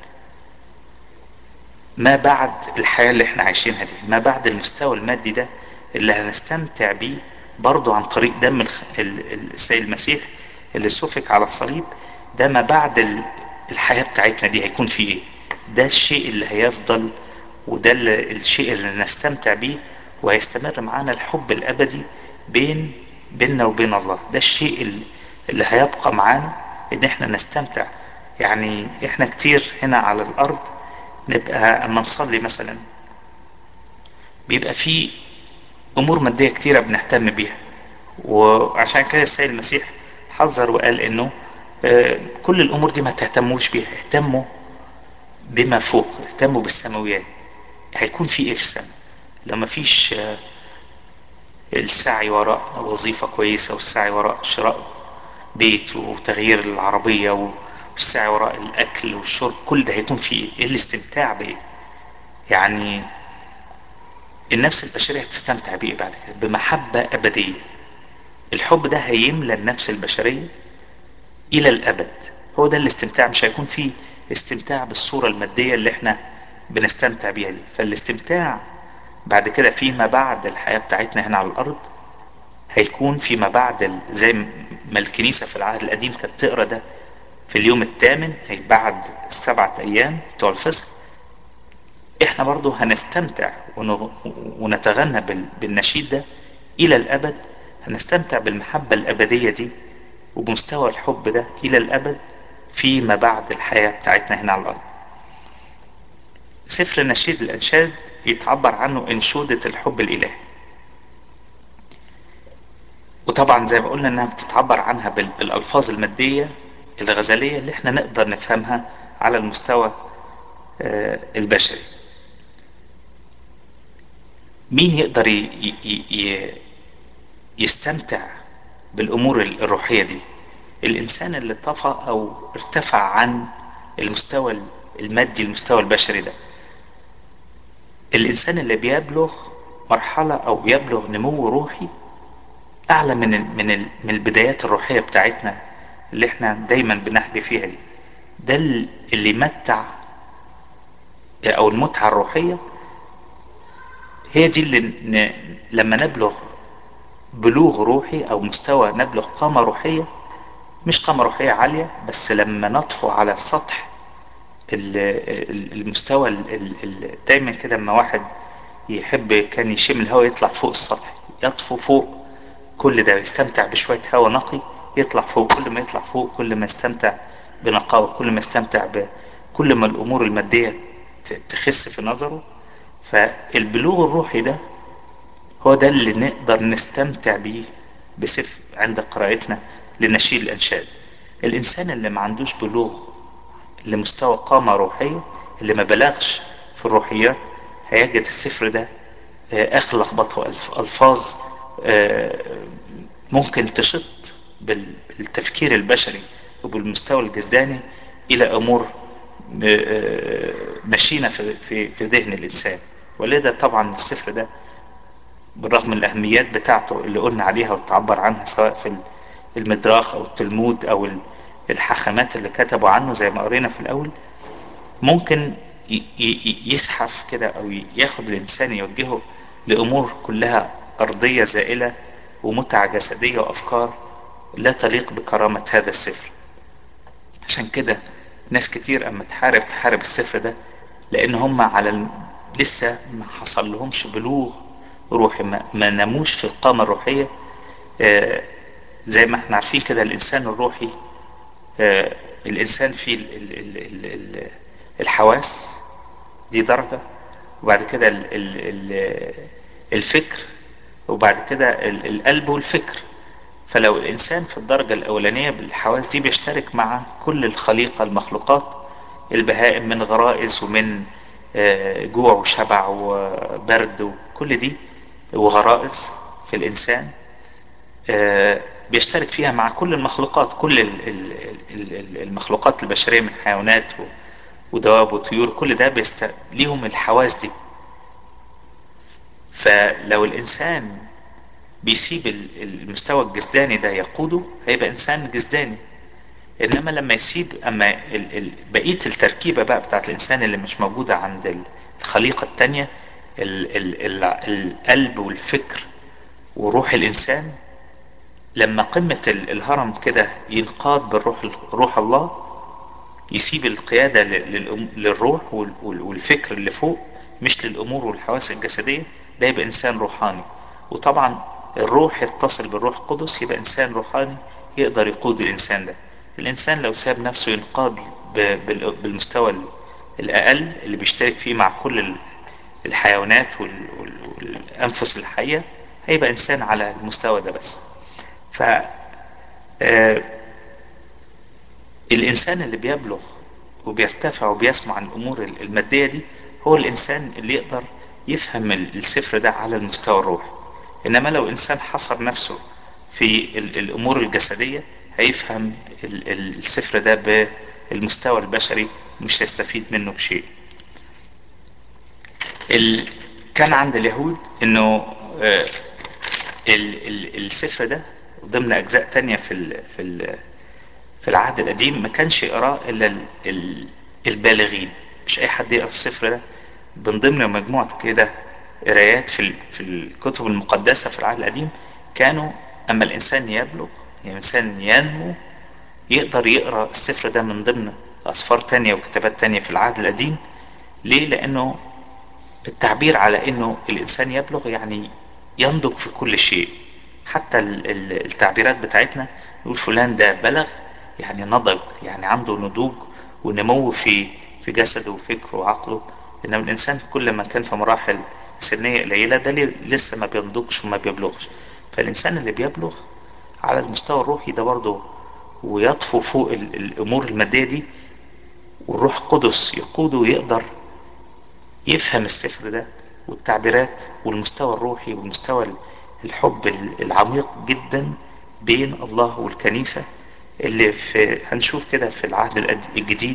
Speaker 1: ما بعد الحياة اللي احنا عايشينها دي، ما بعد المستوى المادي ده اللي هنستمتع بيه برضو عن طريق دم الخ- ال- ال- السيد المسيح اللي سفك على الصليب. ده ما بعد ال- الحياة بتاعتنا دي هيكون فيه ايه؟ ده الشيء اللي هيفضل، وده ال- الشيء اللي نستمتع بيه وهيستمر معانا الحب الأبدي بين بيننا وبين الله. ده الشيء ال- اللي هيبقى معانا ان احنا نستمتع. يعني احنا كتير هنا على الارض نبقى اما نصلي مثلا بيبقى في امور مادية كتيرة بنهتم بيها. وعشان كده السيد المسيح حذر وقال انه آه، كل الامور دي ما تهتموش بيها، اهتموا بما فوق، اهتموا بالسماويات. هيكون في ايه في السماء لو ما فيش آه، السعي وراء وظيفة كويسة، والسعي وراء شراء بيت وتغيير العربية والسعي وراء الاكل والشرب؟ كل ده هيكون في ايه؟ ايه الاستمتاع بايه؟ يعني النفس البشرية هتستمتع بإيه بعد كده؟ بمحبة أبدية. الحب ده هيملى النفس البشرية إلى الأبد. هو ده الاستمتاع. مش هيكون فيه استمتاع بالصورة المادية اللي احنا بنستمتع بيها دي. فالاستمتاع بعد كده فيما بعد الحياة بتاعتنا هنا على الأرض هيكون فيما بعد ال- زي ما الكنيسة في العهد القديم كانت تقرأ ده في اليوم الثامن، أي بعد السبعة أيام بتوع الفصح. احنا برضو هنستمتع ون- ونتغنى بال- بالنشيد ده الى الابد. هنستمتع بالمحبة الابدية دي وبمستوى الحب ده الى الابد فيما بعد الحياة بتاعتنا هنا على الارض. سفر نشيد الانشاد يتعبر عنه انشودة الحب الالهي. وطبعا زي ما قلنا انها بتتعبر عنها بال- بالالفاظ المادية الغزلية اللي احنا نقدر نفهمها على المستوى آه، البشري. مين يقدر ي- ي- ي- يستمتع بالامور الروحية دي؟ الانسان اللي طفى او ارتفع عن المستوى المادي، المستوى البشري ده. الانسان اللي بيبلغ مرحلة او بيبلغ نمو روحي اعلى من ال من ال من البدايات الروحية بتاعتنا اللي احنا دايما بنحبي فيها دي. ده اللي يمتع، او المتعة الروحية هي دي اللي ن... لما نبلغ بلوغ روحي او مستوى، نبلغ قامة روحية، مش قامة روحية عالية بس لما نطفو على سطح ال- ال- المستوى ال- ال- ال- دايما كده اما واحد يحب كان يشم الهواء يطلع فوق السطح، يطفو فوق كل ده، يستمتع بشوية هواء نقي، يطلع فوق. كل ما يطلع فوق كل ما يستمتع بنقاوة، كل ما يستمتع ب كل ما الأمور المادية ت- تخس في نظره. فالبلوغ الروحي ده هو ده اللي نقدر نستمتع بيه بسف عند قراءتنا لنشيد الأنشاد. الإنسان اللي ما عندوش بلوغ لمستوى قامة روحية، اللي ما بلغش في الروحيات هيجد السفر ده آه، اخر لخبطه والف- الفاظ آه، ممكن تشط بال- بالتفكير البشري وبالمستوى الجسداني الى امور آه، مشينا في في في ذهن الانسان. ولذا طبعا السفر ده بالرغم من الاهميات بتاعته اللي قلنا عليها وتعبر عنها سواء في المدراخ او التلمود او ال- الحاخامات اللي كتبوا عنه زي ما قرينا في الاول، ممكن ي- ي- يزحف كده او ياخد الانسان يوجهه لامور كلها ارضية زائلة ومتع جسدية وافكار لا تليق بكرامة هذا السفر. عشان كده ناس كتير اما تحارب تحارب السفر ده، لان هم على ال... لسه ما حصل لهمش بلوغ روحي، ما, ما ناموش في القامة الروحية. آه زي ما احنا عارفين كده الانسان الروحي، آه الانسان فيه ال... ال... ال... ال... ال- الحواس دي درجة، وبعد كده ال... ال... ال... الفكر، وبعد كده ال- القلب والفكر. فلو الإنسان في الدرجة الأولانية بالحواس دي بيشترك مع كل الخليقة المخلوقات، البهائم من غرائز ومن آه، جوع وشبع وبرد وكل دي وغرائز في الإنسان، آه، بيشترك فيها مع كل المخلوقات، كل ال- ال- ال- ال- المخلوقات البشرية من حيوانات و- ودواب وطيور، كل ده بيست... ليهم الحواس دي. فلو الإنسان بيسيب ال- المستوى الجسداني ده يقوده هيبقى انسان جسداني. انما لما يسيب اما ال- ال- بقية التركيبة بقى بتاعت الانسان اللي مش موجودة عند ال- الخليقة التانية، ال ال ال القلب والفكر وروح الانسان، لما قمة ال- الهرم كده ينقاد بالروح، روح الله، يسيب القيادة لل- للأم- للروح وال- وال- والفكر اللي فوق، مش للأمور والحواس الجسدية، ده يبقى إنسان روحاني. وطبعا الروح يتصل بالروح القدس يبقى إنسان روحاني يقدر يقود الإنسان ده. الإنسان لو ساب نفسه ينقاد ب- بال- بالمستوى ال- الأقل اللي بيشترك فيه مع كل ال- الحيوانات وال- وال- والأنفس الحية، هيبقى إنسان على المستوى ده بس. ف آه، الإنسان اللي بيبلغ وبيرتفع وبيسمع عن الأمور المادية دي هو الإنسان اللي يقدر يفهم السفر ده على المستوى الروحي. إنما لو إنسان حصر نفسه في ال- الأمور الجسدية هيفهم ال- ال- السفر ده بالمستوى البشري، مش هيستفيد منه بشيء. ال... كان عند اليهود إنه آه، ال... ال... السفر ده ضمن أجزاء تانية في ال... في ال... في العهد القديم ما كانش يقراه الا ال- ال- البالغين، مش اي حد يقرا السفر ده. من ضمن مجموعة كده قرايات في ال- في الكتب المقدسة في العهد القديم، كانوا اما الانسان يبلغ، يعني الانسان ينمو، يقدر يقرا السفر ده من ضمن اسفار تانية وكتابات تانية في العهد القديم. ليه؟ لانه التعبير على انه الانسان يبلغ يعني ينضج في كل شيء. حتى ال- ال- التعبيرات بتاعتنا نقول فلان ده بلغ، يعني نضج، يعني عنده نضوج ونمو في في جسده وفكره وعقله. انما الانسان كل ما كان في مراحل سنية قليلة ده ليه- لسه ما بينضجش وما بيبلغش. فالانسان اللي بيبلغ على المستوى الروحي ده برضه ويطفو فوق ال- الامور المادية دي، والروح القدس يقوده ويقدر يفهم السفر ده والتعبيرات والمستوى الروحي والمستوى الحب العميق جدا بين الله والكنيسة، اللي في هنشوف كده في العهد القد- الجديد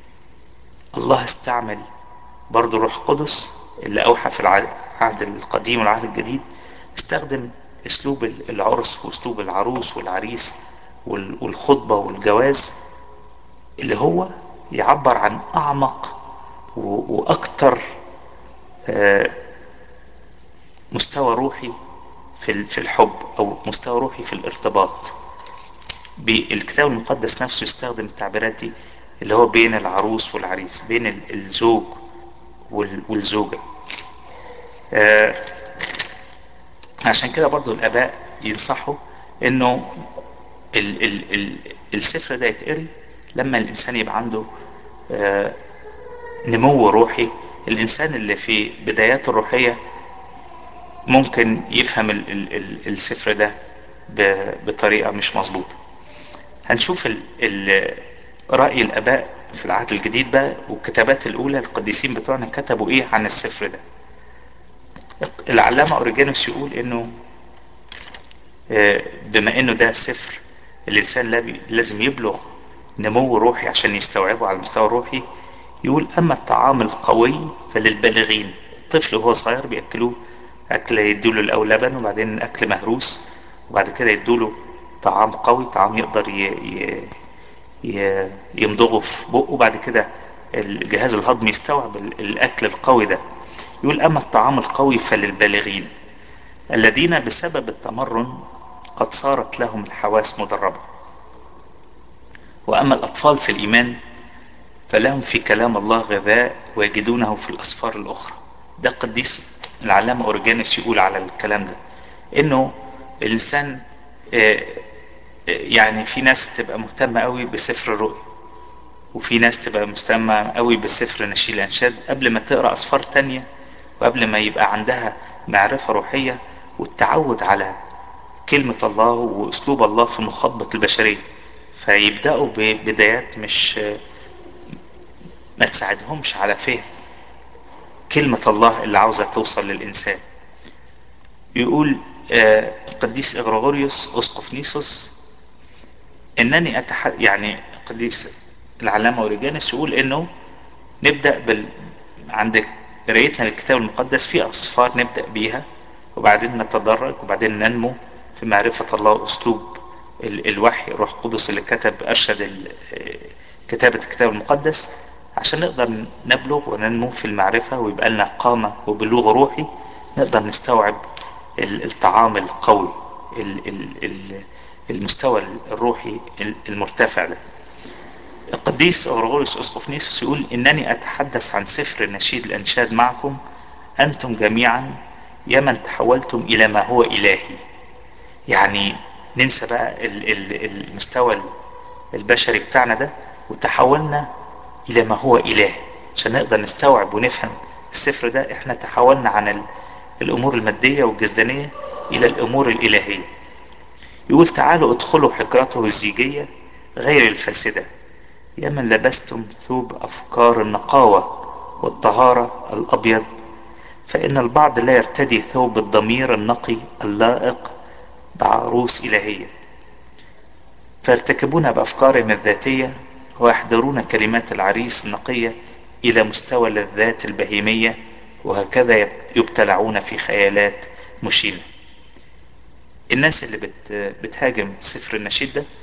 Speaker 1: الله استعمل برضو روح قدس اللي أوحى في العهد العهد القديم والعهد الجديد. استخدم اسلوب العرس واسلوب العروس والعريس وال- والخطبة والجواز، اللي هو يعبر عن اعمق و- واكتر آه، مستوى روحي في ال- في الحب، او مستوى روحي في الارتباط. بالكتاب المقدس نفسه يستخدم التعبيرات دي، اللي هو بين العروس والعريس، بين ال- الزوج وال- والزوجة. آه، عشان كده برضو الآباء ينصحوا انه ال ال ال السفر ده يتقري لما الانسان يبقى عنده آه، نمو روحي. الانسان اللي في بداياته الروحية ممكن يفهم ال ال ال السفر ده ب- بطريقة مش مظبوطة. هنشوف ال ال رأي الآباء في العهد الجديد بقى والكتابات الاولى القديسين بتوعنا كتبوا ايه عن السفر ده. العلامة اوريجانوس يقول انه آه، بما انه ده سفر الانسان لابي- لازم يبلغ نمو روحي عشان يستوعبه على المستوى الروحي. يقول اما الطعام القوي فللبالغين. الطفل وهو صغير بياكلوه اكل، يدوله الاول لبن وبعدين اكل مهروس، وبعد كده يدوله طعام قوي، طعام يقدر ي... ي... ي... يمضغه في بقه، وبعد كده الجهاز الهضمي يستوعب ال- الاكل القوي ده. يقول اما الطعام القوي فللبالغين الذين بسبب التمرن قد صارت لهم الحواس مدربة. واما الاطفال في الايمان فلهم في كلام الله غذاء ويجدونه في الأسفار الأخرى. ده قديس العلامة أوريجانيس يقول على الكلام ده إنه الإنسان آه، آه، يعني في ناس تبقى مهتمة قوي بسفر الرؤيا، وفي ناس تبقى مهتمة قوي بسفر نشيد الأنشاد قبل ما تقرأ أسفار تانية، وقبل ما يبقى عندها معرفة روحية والتعود على كلمة الله وأسلوب الله في مخاطبة البشرية. فيبدأوا ببدايات مش ما تساعدهمش على فهم كلمة الله اللي عاوزة توصل للإنسان. يقول آه، القديس إغريغوريوس أسقف نيسوس إنني أتح... يعني القديس العلامة أوريجانوس يقول إنه نبدأ بال... عند قرايتنا للكتاب المقدس في أسفار نبدأ بيها، وبعدين نتدرج وبعدين ننمو في معرفة الله وأسلوب ال... الوحي. الروح القدس اللي كتب أرشد ال... كتابة الكتاب المقدس عشان نقدر نبلغ وننمو في المعرفة ويبقى لنا قامة وبلوغ روحي، نقدر نستوعب الطعام القوي، المستوى الروحي المرتفع ده. القديس أغريغوريوس أسقف نيسوس يقول إنني أتحدث عن سفر نشيد الأنشاد معكم أنتم جميعا يا من تحولتم إلى ما هو إلهي. يعني ننسى بقى المستوى البشري بتاعنا ده وتحولنا الى ما هو اله عشان نقدر نستوعب ونفهم السفر ده. احنا تحولنا عن الامور المادية والجسدانية الى الامور الالهية. يقول تعالوا ادخلوا حجرته الزيجية غير الفاسدة يا من لبستم ثوب افكار النقاوة والطهارة الابيض، فان البعض لا يرتدي ثوب الضمير النقي اللائق بعروس الهية، فيرتكبون بأفكارهم الذاتية ويحضرون كلمات العريس النقية إلى مستوى اللذات البهيمية، وهكذا يبتلعون في خيالات مشينة. الناس اللي بت بتهاجم سفر النشيد ده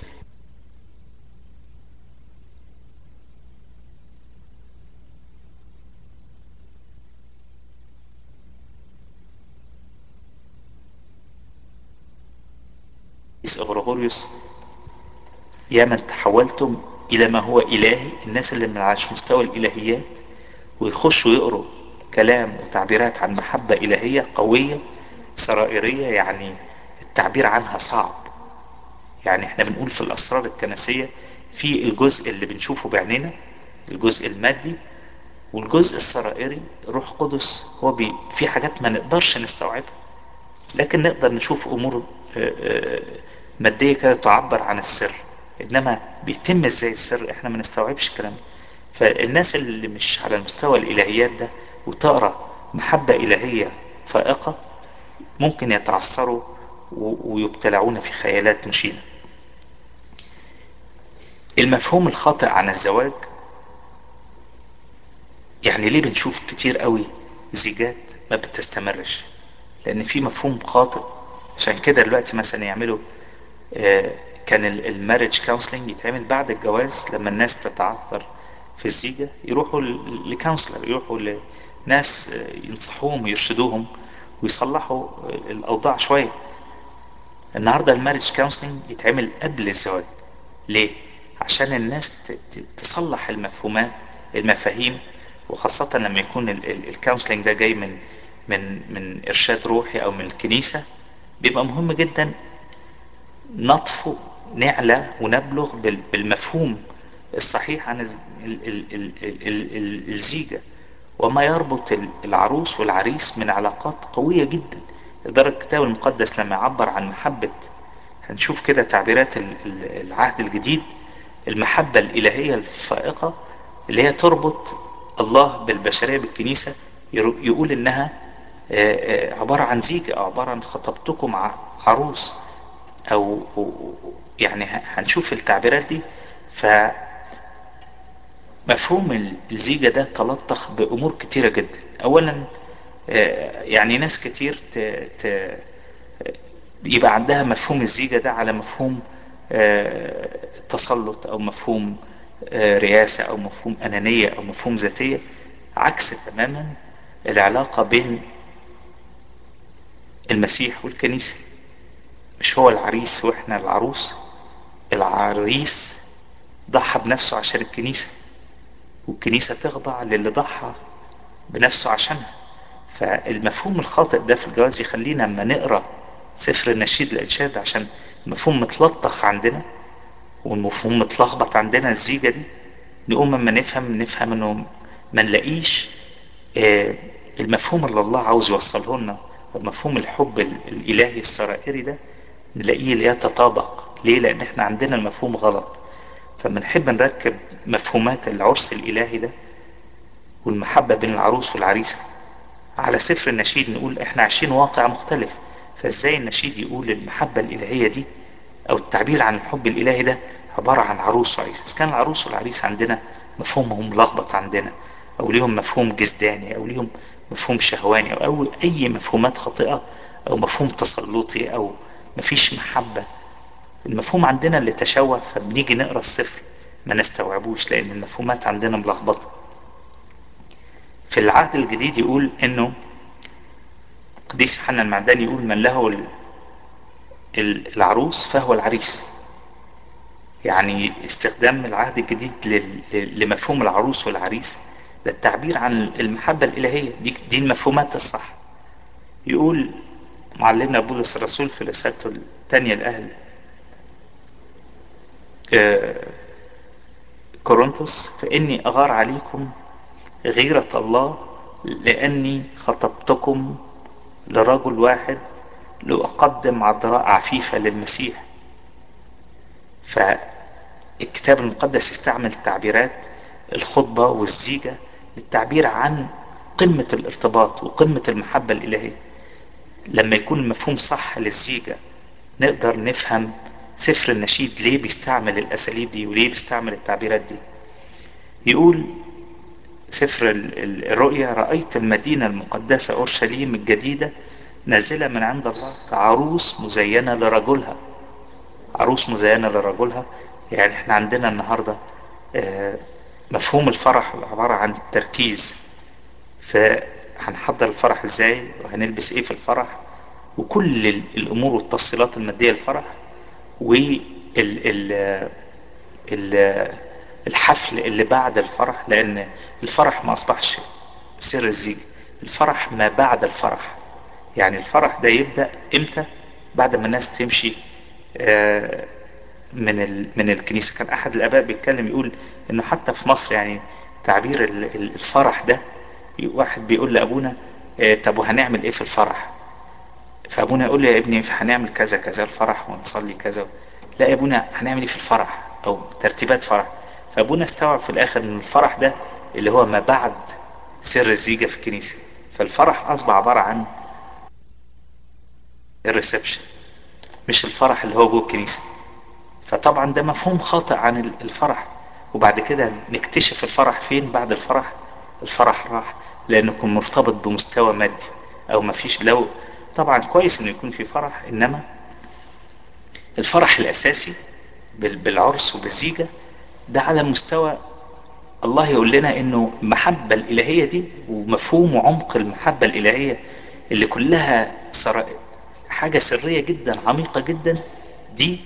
Speaker 1: أغريغوريوس يا من تحولتم إلى ما هو إلهي. الناس اللي من على مستوى الإلهيات ويخشوا يقروا كلام وتعبيرات عن محبة إلهية قوية سرائرية، يعني التعبير عنها صعب. يعني احنا بنقول في الاسرار الكنسية في الجزء اللي بنشوفه بعيننا، الجزء المادي، والجزء السرائري. روح قدس هو بي في حاجات ما نقدرش نستوعبها، لكن نقدر نشوف امور آه، آه، مادية كده تعبر عن السر، انما بيتم ازاي السر احنا ما نستوعبش الكلام ده. فالناس اللي مش على المستوى الالهيات ده وتقرا محبة الهية فائقة ممكن يتعثروا ويبتلعون في خيالات مشينة. المفهوم الخاطئ عن الزواج، يعني ليه بنشوف كتير قوي زيجات ما بتستمرش؟ لان في مفهوم خاطئ. عشان كده دلوقتي مثلا يعملوا آه، كان الماريج كونسلنج يتعمل بعد الجواز لما الناس تتعثر في الزيجة، يروحوا لكونسلر، يروحوا لناس آه، ينصحوهم ويرشدوهم ويصلحوا الاوضاع شوية. النهاردة الماريج كونسلنج يتعمل قبل الزواج. ليه؟ عشان الناس تصلح المفهومات المفاهيم، وخاصة لما يكون الكونسلنج ده جاي من من من ارشاد روحي او من الكنيسة، بيبقى مهم جدا نطفو نعلى ونبلغ بالمفهوم الصحيح عن الزيجة وما يربط العروس والعريس من علاقات قوية جدا. لدرجة الكتاب المقدس لما يعبر عن محبة، هنشوف كده تعبيرات العهد الجديد، المحبة الإلهية الفائقة اللي هي تربط الله بالبشرية بالكنيسة. يقول انها آه، آه، عبارة عن زيجة، أو عبارة عن خطبتكم ع- عروس، او أو- يعني ه- هنشوف التعبيرات دي. فمفهوم الزيجة ده تلطخ بأمور كتيرة جدا. أولا آه، يعني ناس كتير ت... ت... يبقى عندها مفهوم الزيجة ده على مفهوم آه، تسلط، أو مفهوم آه، رياسة، أو مفهوم أنانية، أو مفهوم ذاتية. عكس تماما العلاقة بين المسيح والكنيسة. مش هو العريس واحنا العروس؟ العريس ضحى بنفسه عشان الكنيسة، والكنيسة تخضع للي ضحى بنفسه عشانها. فالمفهوم الخاطئ ده في الجواز يخلينا اما نقرا سفر النشيد الانشاد، عشان المفهوم متلطخ عندنا والمفهوم متلخبط عندنا الزيجة دي، نقوم اما نفهم نفهم انه ما نلاقيش آه، المفهوم اللي الله عاوز يوصله لنا، ومفهوم الحب ال- الالهي السرائري ده، نلاقيه لا يتطابق. ليه؟ لان احنا عندنا المفهوم غلط. فبنحب نركب مفهومات العرس الالهي ده والمحبة بين العروس والعريسة على سفر النشيد، نقول احنا عايشين واقع مختلف. فازاي النشيد يقول المحبة الالهية دي، او التعبير عن الحب الالهي ده، عبارة عن عروس وعريس؟ اذا كان العروس والعريس عندنا مفهومهم ملخبط عندنا، او ليهم مفهوم جسداني، او ليهم مفهوم شهواني، او, أو اي مفهومات خاطئة، او مفهوم تسلطي، او مفيش محبة. المفهوم عندنا اللي تشوه، فبنيجي نقرا السفر ما نستوعبوش لان المفهومات عندنا ملخبطة. في العهد الجديد يقول انه قديس يوحنا المعمداني يقول من له ال- ال- العروس فهو العريس. يعني استخدام العهد الجديد لل- ل- لمفهوم العروس والعريس ده التعبير عن المحبة الإلهية دي. دي المفهومات الصح. يقول معلمنا بولس الرسول في رسالته الثانية لأهل آه، كورنثوس: فإني أغار عليكم غيرة الله لأني خطبتكم لرجل واحد لأقدم عذراء عفيفة للمسيح. فالكتاب المقدس يستعمل تعبيرات الخطبة والزيجة للتعبير عن قمة الارتباط وقمة المحبة الإلهية. لما يكون المفهوم صح للزيجة نقدر نفهم سفر النشيد ليه بيستعمل الأساليب دي وليه بيستعمل التعبيرات دي. يقول سفر ال- ال- الرؤيا: رأيت المدينة المقدسة أورشليم الجديدة نازلة من عند الله كعروس مزينة لرجلها. عروس مزينة لرجلها. يعني احنا عندنا النهاردة آه، مفهوم الفرح عبارة عن تركيز. فهنحضر الفرح ازاي، وهنلبس ايه في الفرح، وكل ال- الامور والتفصيلات المادية للفرح، وال ال- ال- الحفل اللي بعد الفرح. لان الفرح ما اصبحش سر الزيجة، الفرح ما بعد الفرح. يعني الفرح ده يبدأ امتى؟ بعد ما الناس تمشي آه، من ال... من الكنيسة. كان احد الاباء بيتكلم يقول انه حتى في مصر يعني تعبير ال- ال- الفرح ده، واحد بيقول لابونا آه، طب وهنعمل ايه في الفرح؟ فابونا يقول له: يا ابني هنعمل كذا كذا الفرح، ونصلي كذا. لا يا ابونا، هنعمل ايه في الفرح، او ترتيبات فرح. فابونا استوعب في الاخر ان الفرح ده اللي هو ما بعد سر الزيجة في الكنيسة. فالفرح اصبح عبارة عن الريسبشن، مش الفرح اللي هو جوه الكنيسة. فطبعا ده مفهوم خاطئ عن الفرح. وبعد كده نكتشف الفرح فين بعد الفرح؟ الفرح راح لانه يكون مرتبط بمستوى مادي، او مفيش. لو طبعا كويس انه يكون في فرح، انما الفرح الاساسي بال- بالعرس وبالزيجة ده على مستوى الله. يقول لنا انه المحبة الالهية دي ومفهوم وعمق المحبة الالهية اللي كلها سر... حاجة سرية جدا عميقة جدا، دي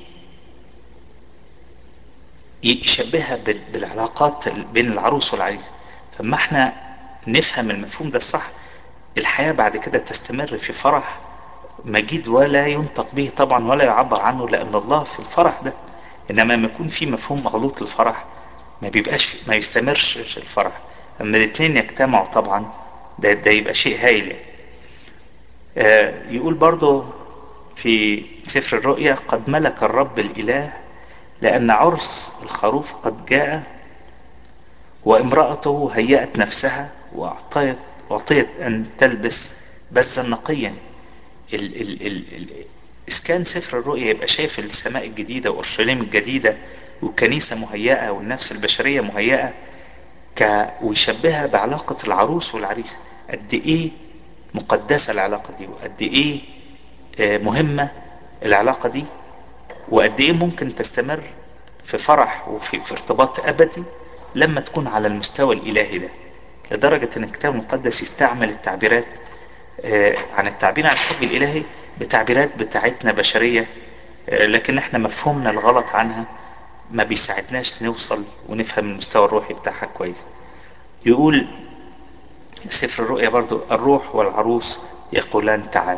Speaker 1: يشبهها بال- بالعلاقات بين العروس والعريس. فما احنا نفهم المفهوم ده الصح، الحياة بعد كده تستمر في فرح مجيد ولا ينطق به طبعا ولا يعبر عنه، لأن الله في الفرح ده. إنما لما يكون في مفهوم مغلوط للفرح ما بيبقاش في، ما يستمرش الفرح. أما الاتنين يجتمعوا طبعا ده, ده يبقى شيء هايل يعني. آه يقول برضو في سفر الرؤيا: قد ملك الرب الإله لأن عرس الخروف قد جاء، وامرأته هيأت نفسها وأعطيت أعطيت أن تلبس بزا نقيا. ال ال ال ال إسكان سفر الرؤيا يبقى شايف السماء الجديدة وأورشليم الجديدة والكنيسة مهيئة والنفس البشرية مهيئة، ك ويشبهها بعلاقة العروس والعريس. قد إيه مقدسة العلاقة دي، وقد إيه آه، مهمة العلاقة دي، وقد إيه ممكن تستمر في فرح وفي في ارتباط أبدي لما تكون على المستوى الإلهي ده. لدرجة ان الكتاب المقدس يستعمل التعبيرات آه، عن التعبير عن الحب الالهي بتعبيرات بتاعتنا بشرية، آه، لكن احنا مفهومنا الغلط عنها ما بيساعدناش نوصل ونفهم المستوى الروحي بتاعها كويس. يقول سفر الرؤيا برضو: الروح والعروس يقولان تعال.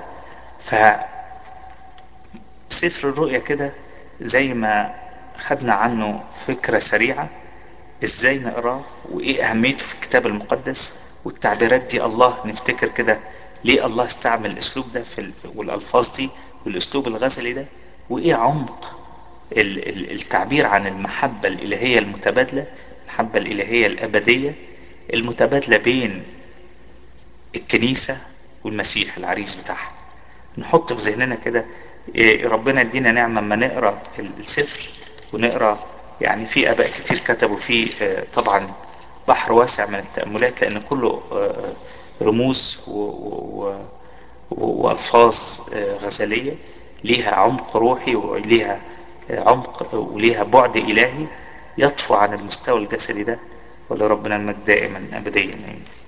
Speaker 1: فسفر الرؤيا كده زي ما خدنا عنه فكرة سريعة ازاي نقراه وايه اهميته في الكتاب المقدس، والتعبيرات دي الله نفتكر كده ليه الله استعمل الاسلوب ده في ال- والالفاظ دي والاسلوب الغزلي ده، وايه عمق ال- ال- التعبير عن المحبة الالهية المتبادلة، المحبة الالهية الابدية المتبادلة بين الكنيسة والمسيح العريس بتاعها. نحط في ذهننا كده إيه، ربنا يدينا نعمة اما نقرا السفر ونقرا. يعني في اباء كتير كتبوا فيه آه، طبعا بحر واسع من التأملات، لان كله آه، رموز و- و- و- والفاظ آه، غزلية ليها عمق روحي وليها آه، عمق وليها بعد الهي يطفو عن المستوى الجسدي ده. ولربنا المجد دائما ابديا.